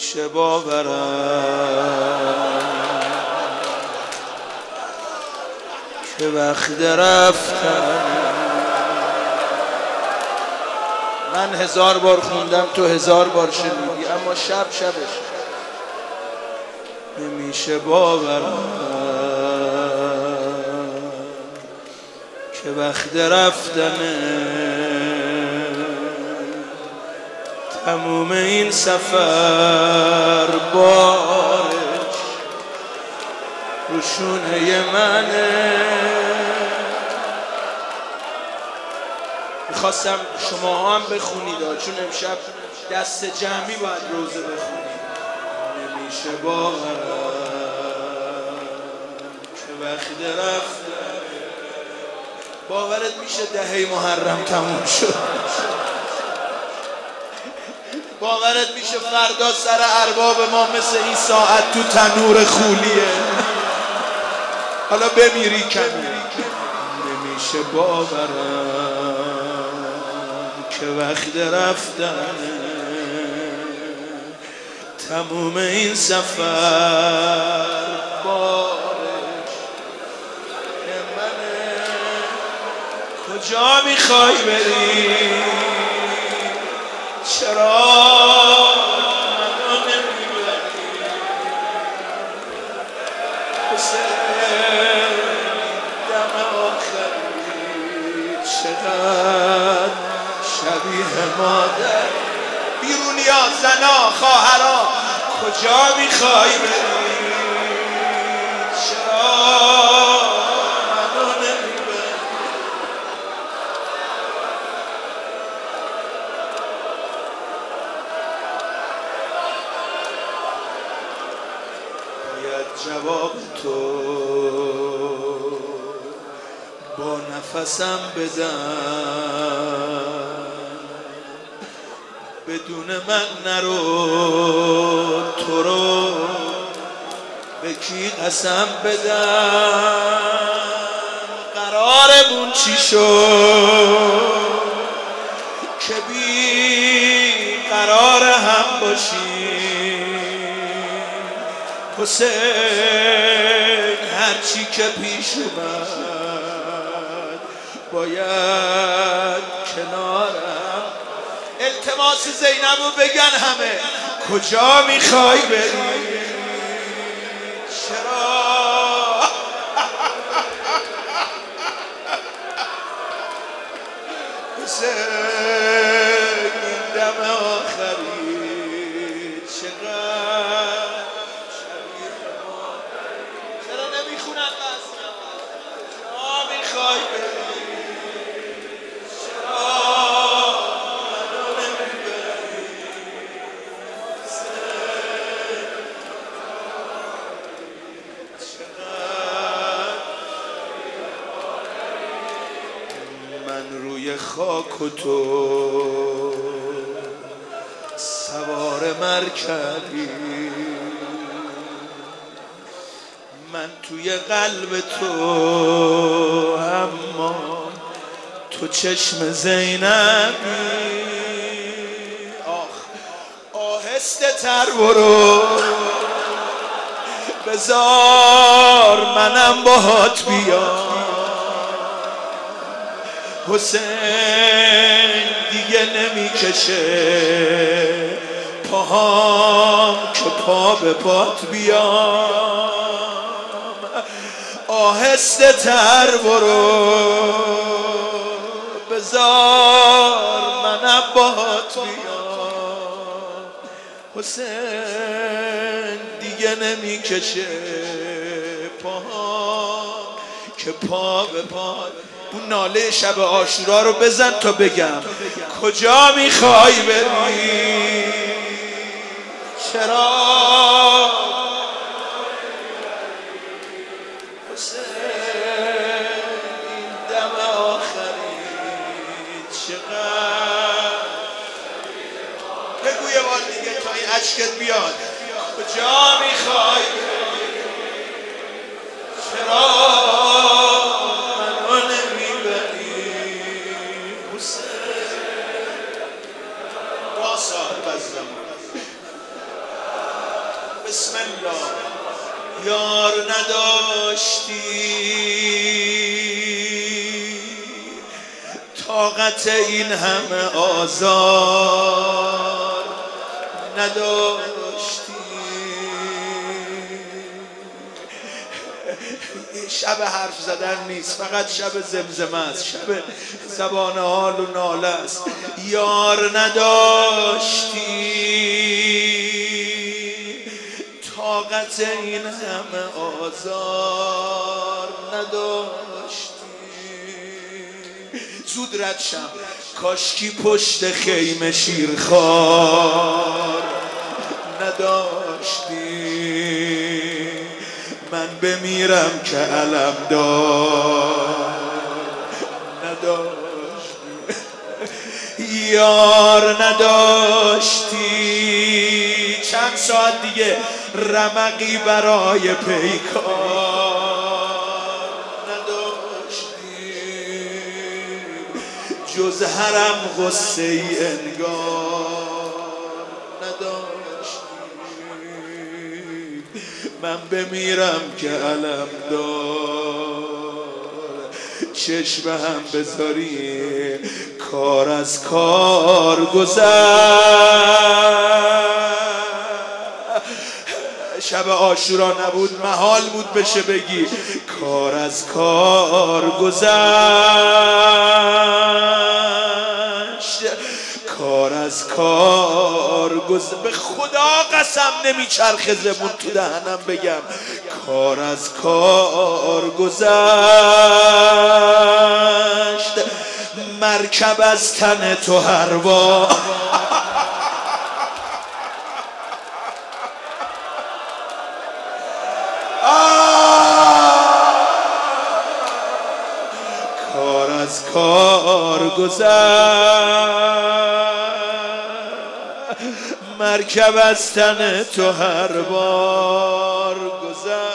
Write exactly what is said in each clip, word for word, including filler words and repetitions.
نمیشه باورم که وقت رفتن. من هزار بار خوندم تو هزار بار شنیدی، اما شب شبش نمیشه باورم که وقت رفتنه. تموم این سفر بارش روشونه منه. میخواستم شما هم بخونید چون امشب دست جمعی باید روزه بخونید. نمیشه باورم که وقت رفتن. باورت میشه دهه محرم تموم شد؟ باورت میشه فردا سر ارباب ما مثل این ساعت تو تنور خولیه؟ حالا بمیری کمی. نمیشه باورم که وقت رفتنه. تموم این سفر بارش که منه. کجا میخوای بری؟ چرا منو نمیبری؟ حسین دم آخری چقدر شبیه مادر. بیرونیا، زنا، خواهرا، کجا میخوای بری؟ چرا منو نمیبری؟ باید جواب تو با نفسم بدم. بدون من نرو، تو رو به کی قسم بدم؟ قرارمون چی شد که بی قرار هم باشیم؟ حسین هرچی که پیش اومد باید کنارم. التماس زینبو بگن همه. کجا میخوای بری؟ چرا حسین این دم آخری چقدر شبیه مادری؟ چرا نمیخونن قصه؟ کجا میخوای بری؟ روی خاک و تو سوار مرکبی، من توی قلب تو، اما تو چشم زینبی. آخ آهسته تر برو، بذار منم باهات بیام. حسین دیگه نمیکشه پاهام که پا به پات بیام. آهسته تر برو، بذار منم باهات بیام. حسین دیگه نمیکشه پاهام که پا به پات. اون ناله شب عاشورا رو بزن تا بگم. کجا میخوای بری؟ چرا حسین این دم آخری چقدر؟ بگو یه بار دیگه تا این اشکت بیاد. کجا میخوای بری؟ چرا بسم الله. یار نداشتی طاقت این همه آزار نداشتی. شب حرف زدن نیست، فقط شب زمزمه است، شب زبان حال و ناله است. یار نداشتی طاقت این همه آزار نداشتی. زود رد شم کاشکی پشت خیمه شیرخوار نداشتی. من بمیرم که علم دار نداشتی. یار نداشتی چند ساعت دیگه رمقی برای پیکار نداشتی. جز حرم غصه ای انگار نداشتی. من بمیرم که علم دار چشم هم بذاری کار از کار گذشت. شب عاشورا نبود محال بود بشه بگی کار از کار گذشت. کار از کار گذشت. به خدا قسم نمیچرخه زبون تو دهنم بگم کار از کار گذشت. مرکب از تن تو هر بار کار از کار گذشت. مرکب از تن تو هر بار گذشت.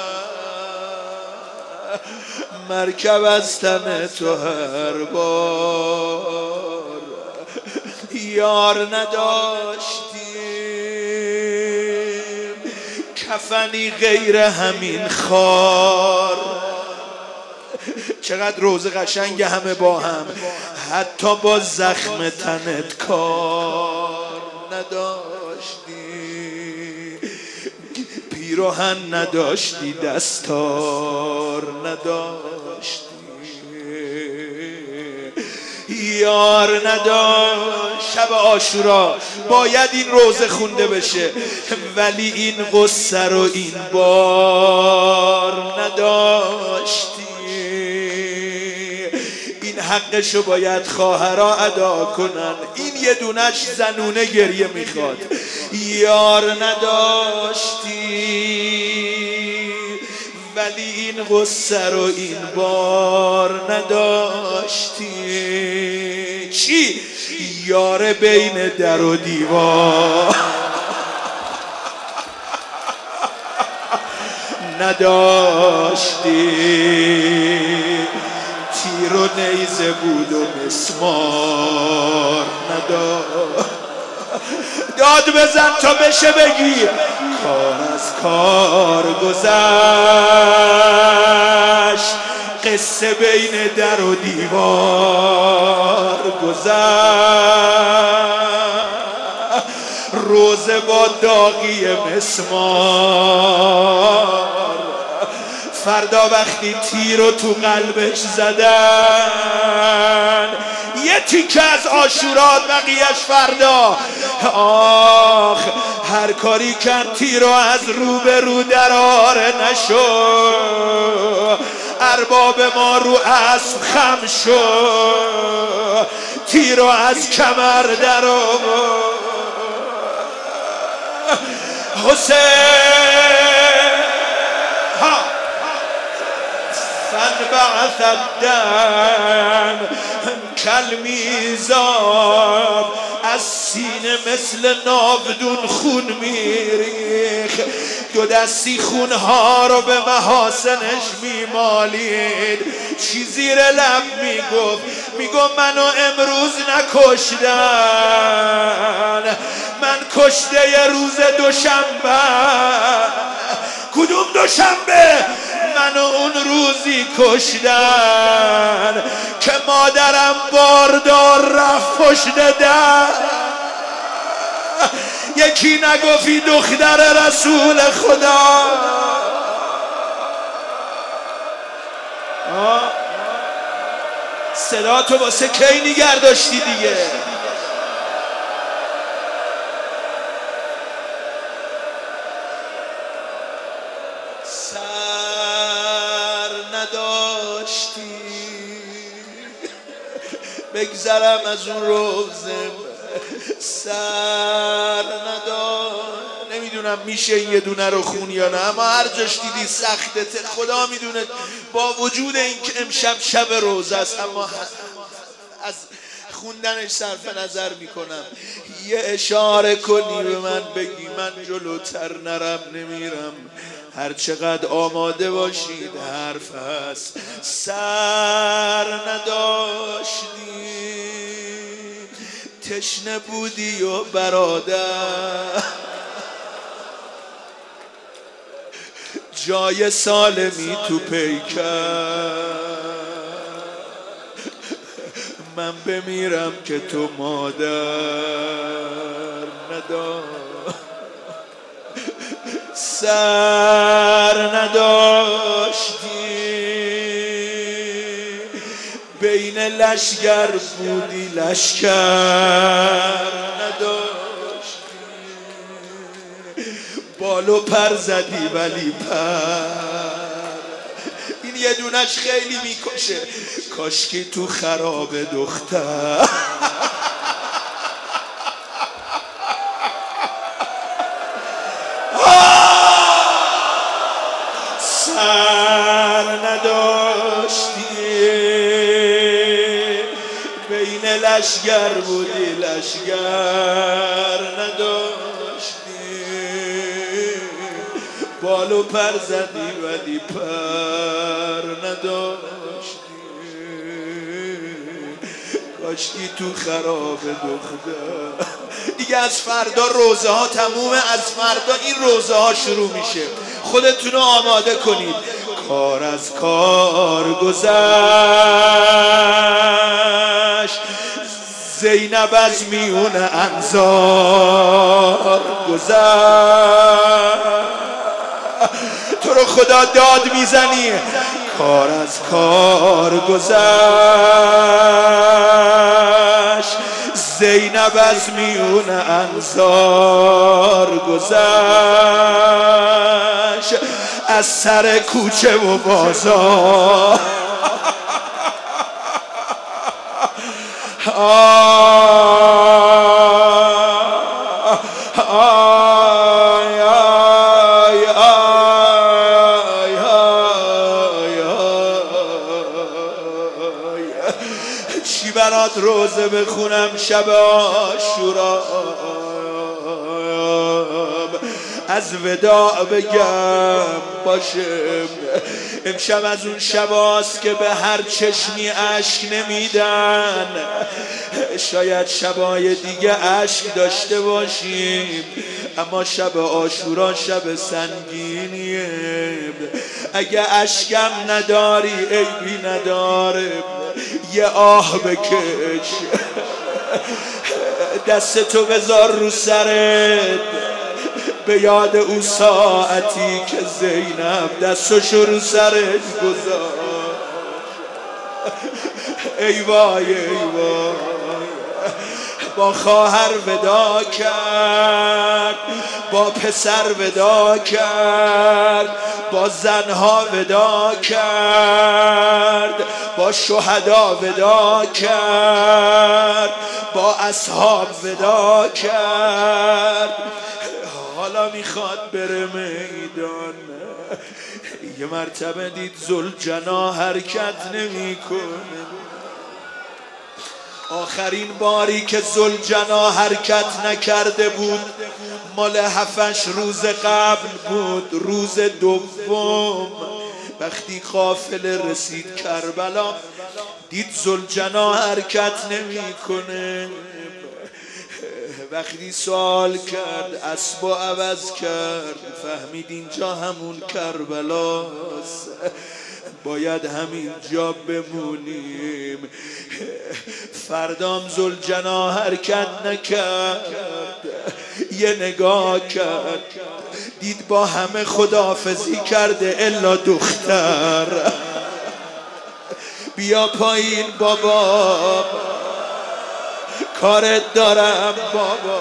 مرکب از تن تو هر بار. یار نداشتیم کفنی غیر همین خار. چقدر روز قشنگ همه با هم، حتی با زخم تنت کار نداشتی. پیراهن نداشتی دستار نداشتی. یار نداشت. شب عاشورا باید این روزه خونده بشه ولی این قصه رو این بار نداشتی. این حقشو باید خواهرها ادا کنن. این یه دونش زنونه گریه میخواد. یار نداشتی ولی این قصه رو این بار نداشتی. چی؟ یار بین در و دیوار نداشتی. تیر و نیزه بود و مسمار نداشت. داد بزن تا بشه بگی کار از کار گذشت. قصه بین در و دیوار گذشت. روزه با داغی مسمار. فردا وقتی تیر رو تو قلبش زدن یه تیکه از عاشورا بقیهش فردا. آخ هر کاری کرد تیر رو از رو به رو دراره نشو. ارباب ما رو اسب خم شو. تیر رو از کمر درو. حسین فانبعث الدم کالمیزاب. از سینه مثل ناودون خون میریخ. دو دستی خونها رو به محاسنش میمالید. چی زیر لب میگفت؟ میگفت منو امروز نکشتن، من کشته ی روز دوشنبه. کدوم دوشنبه؟ منو اون روزی کشتن که مادرم باردار رفت پشت در. یکی نگفتی دختر رسول خدا؟ صدا تو واسه کی نگر داشتی دیگه؟ سر نداشتی بگذرم از اون روزم، سر نداشت. نمیدونم میشه این یه دونه رو خون یا نه، اما هر جاش دیدی سخته، خدا میدونه. با وجود این که امشب شب روزه است، اما از خوندنش صرف نظر میکنم. یه اشاره کنی به من بگی من جلوتر نرم نمیرم، هر چقدر آماده باشید حرف هست. سر نداشتی تشنه بودی و برادر، جای سالمی تو پیکر، من بمیرم که تو مادر نداشت. سر نداشتی بین لشگر بودی لشگر نداشتی، بال و پر زدی ولی پر. این یه دونش خیلی میکشه، کاشکی تو خراب دختر. سر نداشتی بین لشگر بودی لشگر نداشتی، بال و پر زدی ولی پر نداشتی، کاشکی تو خراب دختر. دیگه از فردا روزه ها تمومه، از فردا این روزه ها شروع میشه. خودتون رو آماده کنید. کار از کار گذشت، زینب از میون انصار گذشت. تو رو خدا داد میزنی. کار از کار گذشت، زینب از میون انصار گذشت، از سر کوچه و بازار. چی برات روزه بخونم شب عاشورا، از وداع بگم باشه. امشب از اون شباست که به هر چشمی اشک نمیدن. شاید شبای دیگه اشک داشته باشیم، اما شب عاشورا شب سنگینیه. اگه اشکم نداری عیبی نداره، یه آه بکش، دستتو بذار رو سرت، به یاد اون ساعتی که زینب دستشو رو سرت گذاشت. ای وای ای وای، با خواهر ودا کرد، با پسر ودا کرد، با زنها ودا کرد، با شهدا ودا کرد، با اصحاب ودا کرد. حالا میخواد بره میدان. یه مرتبه دید ذوالجنا حرکت نمیکنه. آخرین باری که ذوالجنا حرکت نکرده بود مال هفتش روز قبل بود. روز دوم وقتی قافله رسید کربلا، دید ذوالجنا حرکت نمیکنه. وقتی سوال کرد اسبو عوض کرد، فهمید اینجا همون کربلاست، باید همینجا بمونیم. فردام ذوالجنا حرکت نکرد، یه نگاه کرد دید با همه خداحافظی کرده الا دختر. بیا پایین بابا، کارت دارم بابا،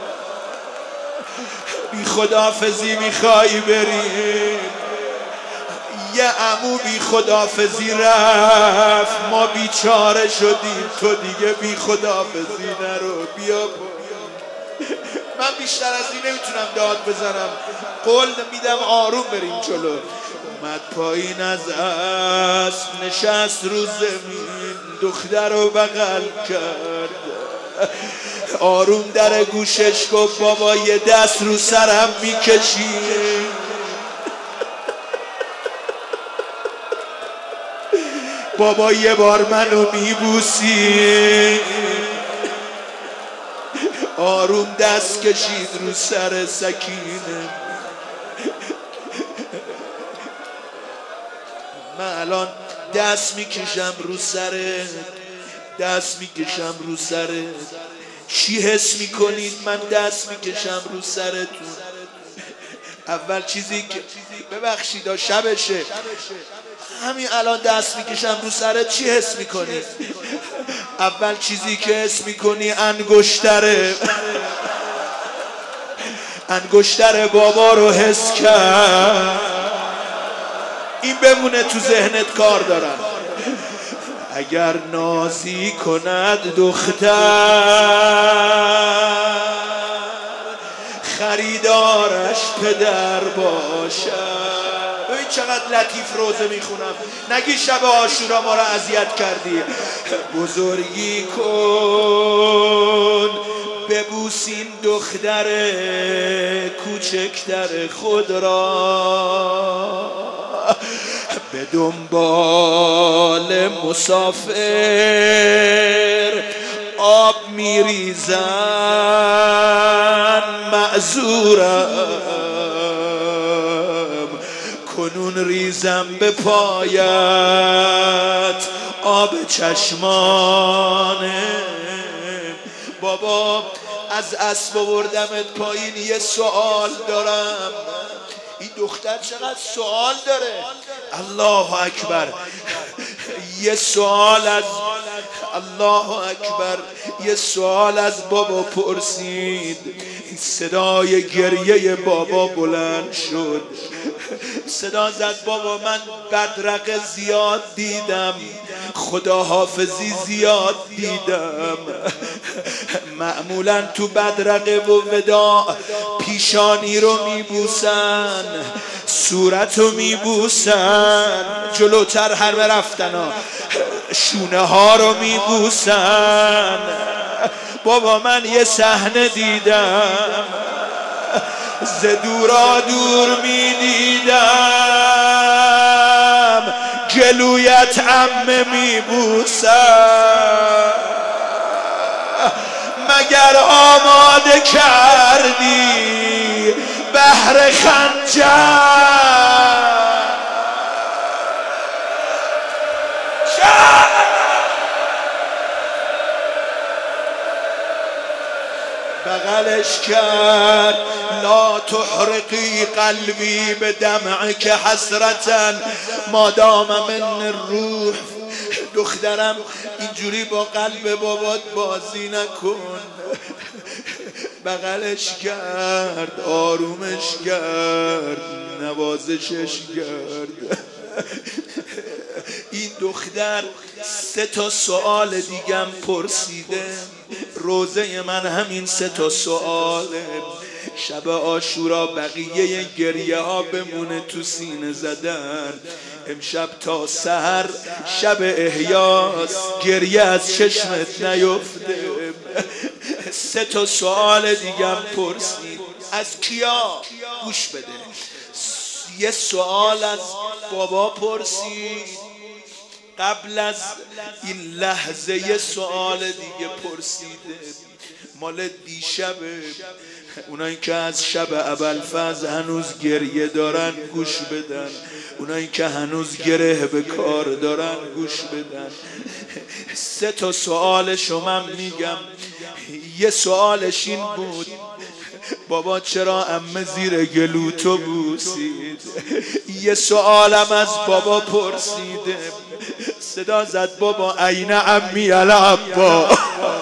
بی خداحافظی میخوای بریم؟ یه عمو بی خداحافظی رفت، ما بیچاره شدیم، تو دیگه بی خداحافظی نرو، بیا پایین. من بیشتر از این نمیتونم داد بزنم، قول میدم آروم بریم جلو. اومد پایین از اسب نشست رو زمین، دختر رو بغل کرد، آروم در گوشش گفت بابا یه دست رو سرم میکشی؟ بابا یه بار منو میبوسی؟ آروم دست کشید رو سر سکینه. من الان دست میکشم رو سرت، دست میکشم رو سرت، چی حس میکنید من دست میکشم رو سرتون؟ اول چیزی که ببخشید شبشه، همین الان دست میکشم رو سرت چی حس میکنی؟ اول چیزی که حس میکنی انگشتره، انگشتر بابا رو حس کرد. این بمونه تو ذهنت، کار دارم. اگر نازی کند دختر، خریدارش پدر باشد. ببین چقدر لطیف روزه میخونم، نگی شب عاشورا ما را اذیت کردی. بزرگی کن ببوسین دختر کوچکتر خود را، به دنبال مسافر آب میریزن معذورم، کنون ریزم به پایت آب چشمانه. بابا از اسب آوردمت پایین، یه سوال دارم. این دختر چقدر سوال داره، الله اکبر. یه سوال از الله اکبر، یه سوال از بابا پرسید. صدای گریه بابا بلند شد، صدا زد بابا من بدرقه زیاد دیدم، خداحافظی زیاد دیدم. معمولا تو بدرقه و وداع پیشانی رو میبوسن، صورت رو میبوسن، جلوتر هر رفتن ها شونه ها رو میبوسن. بابا من یه صحنه دیدم، ز دورا دور میدیدم، جلویت عمه میبوسم. مگر آماده کردی بهر خنجر؟ بغلش کرد لا تحرقی قلبی به دمعک حسرتن ما دام من الروح. دخترم اینجوری با قلب بابات بازی نکن. بغلش کرد، آرومش کرد، نوازشش کرد. این دختر سه تا سوال دیگم پرسیده. روزه من همین سه تا سواله. شب عاشورا بقیه گریه ها بمونه تو سینه زدن. امشب تا سحر شب احیاس، گریه از چشمت نیفته. سه تا سوال دیگم پرسید. از کیا؟ گوش بده. یه سوال از بابا پرسید قبل از این لحظه، یه سوال دیگه پرسیده مال دیشبه. اونایی که از شب ابوالفضل هنوز گریه دارن گوش بدن، اونایی که هنوز گره به کار دارن گوش بدن. سه تا سوالشو من میگم. یه سوالش این بود بابا چرا عمه زیر گلو تو بوسید؟ یه سوالم از بابا پرسیده، صدا زد بابا عین عمی العباس،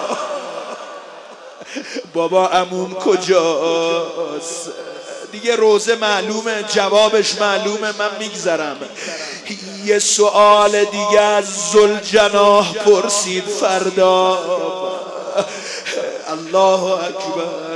بابا عموم کجاست؟ دیگه روزه معلومه، جوابش معلومه، من میگذرم. یه سوال دیگه از ذوالجناح پرسید فردا. الله اکبر.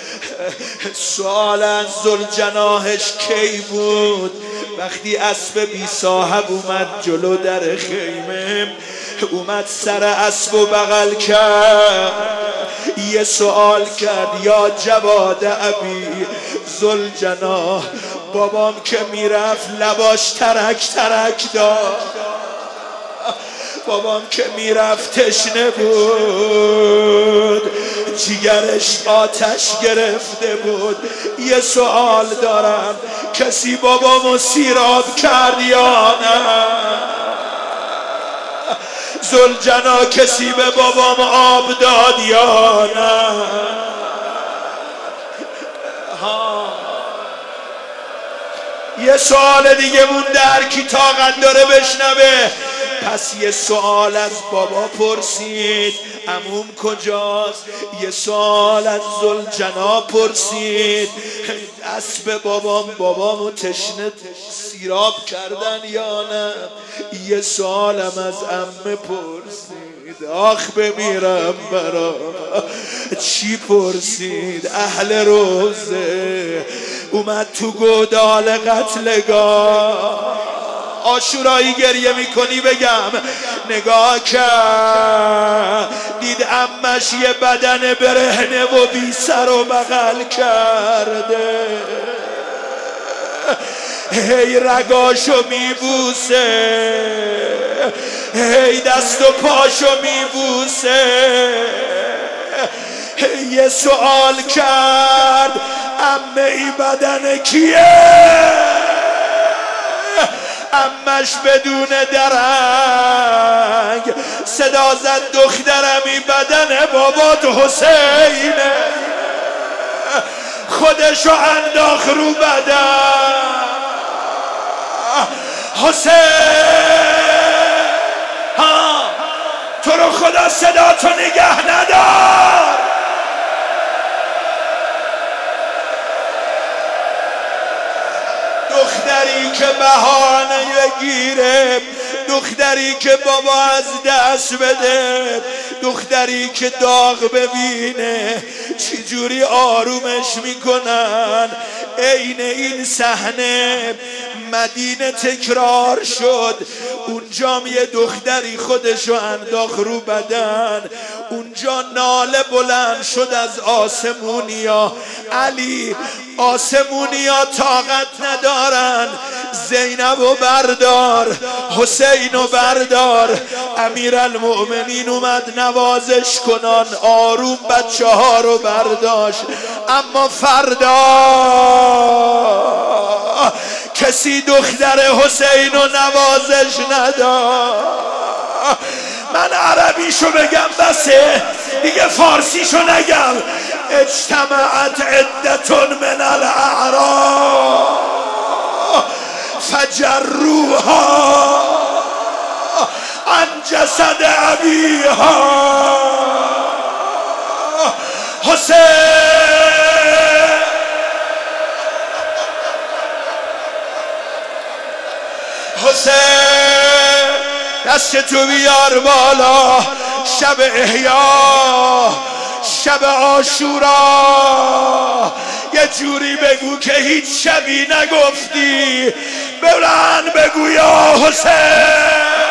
سوال از ذوالجناحش کی بود؟ وقتی اسب بی صاحب اومد جلو در خیمه، اومد سر اسب و بغل کرد، یه سوال کرد یا جواد ابی ذوالجناح، بابام که میرفت لباش ترک ترک داد، بابام که میرفت تشنه بود، جیگرش آتش گرفته بود. یه سوال دارم، کسی بابامو سیراب کرد یا نه؟ ذوالجناح کسی به بابام آب داد یا نه؟ ها. یه سوال دیگه مونده، هر کی طاقت داره بشنوه. پس یه سوال از بابا پرسید عموم کجاست؟ یه سوال از ذوالجناح پرسید اسب بابام بابامو تشنه سیراب کردن یا نه؟ یه سوالم از عمه پرسید آخ بمیرم برا. چی پرسید؟ اهل روزه اومد تو گودال قتلگاه. عاشورایی گریه میکنی بگم، نگاه کرد دید عمش یه بدن برهنه و بی سر و بغل کرده، هی رگاشو میبوسه، هی دست و پاشو میبوسه. یه سوال کرد عمه ای بدن کیه؟ عمش بدون درنگ صدا زد دخترم این بدن بابات حسینه. خودشو انداخت رو بدن حسین. ها تو رو خدا صدا تو نگه ندار. دختری که بهانه بگیره، دختری که بابا از دست بده، دختری که داغ ببینه چی جوری آرومش میکنن. عین این صحنه مدینه تکرار شد. اونجا یه دختری خودشو انداخت رو بدن، اونجا ناله بلند شد از آسمونیا. علی آسمونیا طاقت ندارن، زینب و بردار، حسین و بردار. امیرالمؤمنین اومد نوازش کنان، آروم بچه ها رو برداشت. اما فردا کسی دختر حسین و نوازش نداد. من عربیشو بگم بسه دیگه، فارسیشو نگم. اجتمعت عدتون من الاعراب فجروها عن جسد ابیها. حسین حسین دست تو بیار بالا. شب احیا، شب عاشورا، یه جوری بگو که هیچ شبی نگفتی. بلند بگو یا حسین.